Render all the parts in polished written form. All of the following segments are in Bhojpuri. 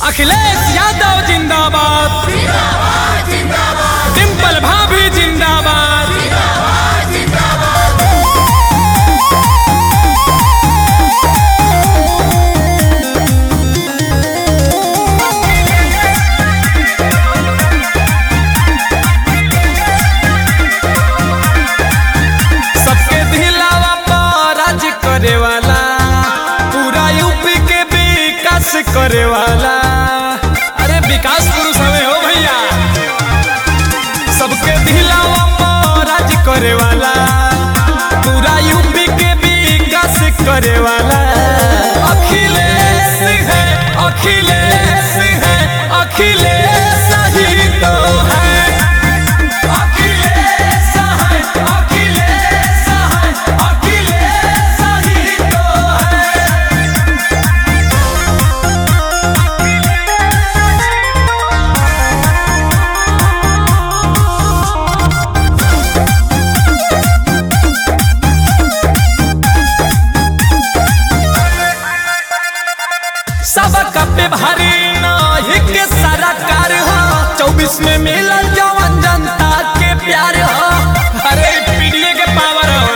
अखिलेश यादव जिंदाबाद, डिंपल भाभी जिंदाबाद। सबके दिलावा पर राज करे वाला, पूरा यूपी के विकास करे वाला। अरे विकास पुरुष हमें हो भैया, सबके दिलावा पर राज करे वाला, पूरा यूपी के विकास करे वाला। अखिलेश है, अखिलेश है, अखिलेश ही तो है। अखिलेश है, अखिलेश है, अखिलेश ही तो है। सबका पे भारी नाही के सारा कार्य हो, 24 में मिलल जवन जनता के प्यार हो। अरे पीडीए के पावर हो,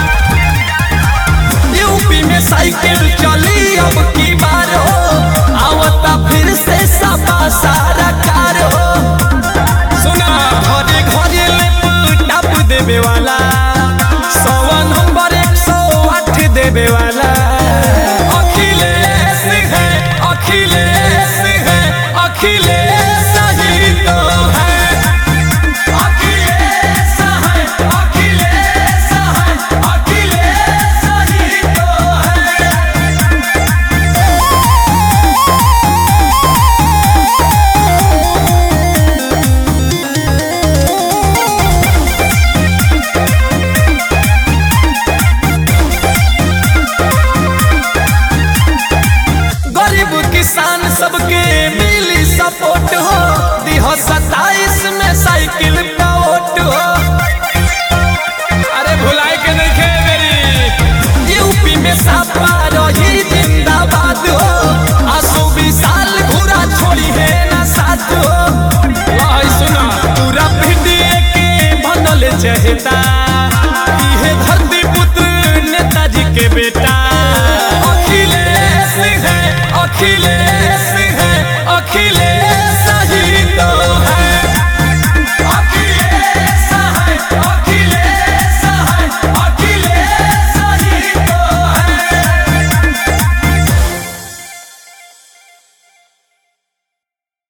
यूपी में साइकिल चली अब की बार हो, आवता फिर से सपा सारा कार हो। सुना घरे घरे लैपटॉप देवे वाला, 100 नंबर 108 देवे वाला। अखिलेश है, अखिलेश है, अखिलेश